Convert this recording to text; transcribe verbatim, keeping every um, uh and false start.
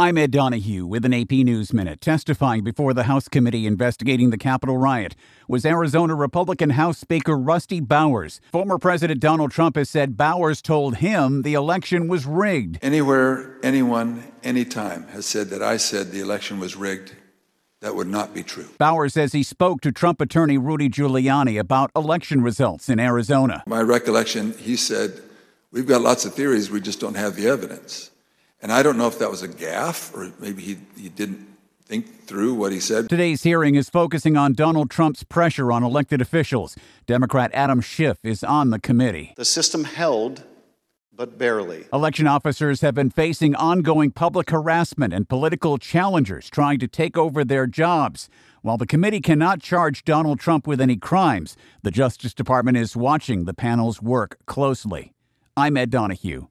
I'm Ed Donahue with an A P News Minute. Testifying before the House committee investigating the Capitol riot was Arizona Republican House Speaker Rusty Bowers. Former President Donald Trump has said Bowers told him the election was rigged. Anywhere, anyone, anytime has said that I said the election was rigged, that would not be true. Bowers says he spoke to Trump attorney Rudy Giuliani about election results in Arizona. My recollection, he said, we've got lots of theories, we just don't have the evidence. And I don't know if that was a gaffe or maybe he, he didn't think through what he said. Today's hearing is focusing on Donald Trump's pressure on elected officials. Democrat Adam Schiff is on the committee. The system held, but barely. Election officers have been facing ongoing public harassment and political challengers trying to take over their jobs. While the committee cannot charge Donald Trump with any crimes, the Justice Department is watching the panel's work closely. I'm Ed Donahue.